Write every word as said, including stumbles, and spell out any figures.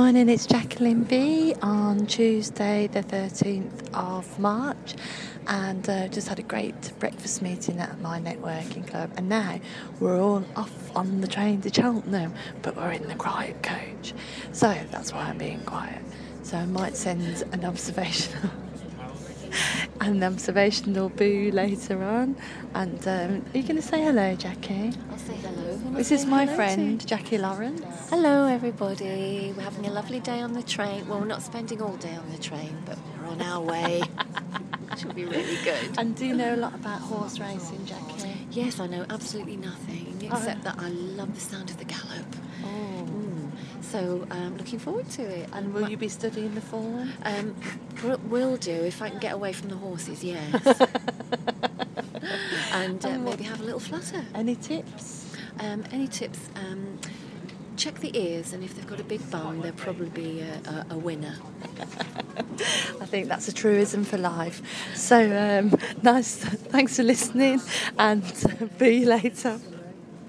morning, it's Jacqueline B on Tuesday the thirteenth of March, and uh, just had a great breakfast meeting at my networking club, and now we're all off on the train to Cheltenham, but we're in the quiet coach, so that's why I'm being quiet. So I might send an observational an observational boo later on. And um, are you going to say hello, Jackie? I'll say hello. This is my friend, to? Jackie Lawrence. Hello, everybody. We're having a lovely day on the train. Well, we're not spending all day on the train, but we're on our way. Should be really good. And do you know a lot about horse racing, Jackie? Yes, I know absolutely nothing, except oh. that I love the sound of the gallop. Oh. Mm. So I'm um, looking forward to it. And will you be studying the form? Um, will do, if I can get away from the horses, yes. and uh, and maybe have a little flutter. Any tips? Um, any tips? Um, check the ears, and if they've got a big bum, they'll probably be a, a, a winner. I think that's a truism for life. So um, nice. Thanks for listening, and uh, see you later.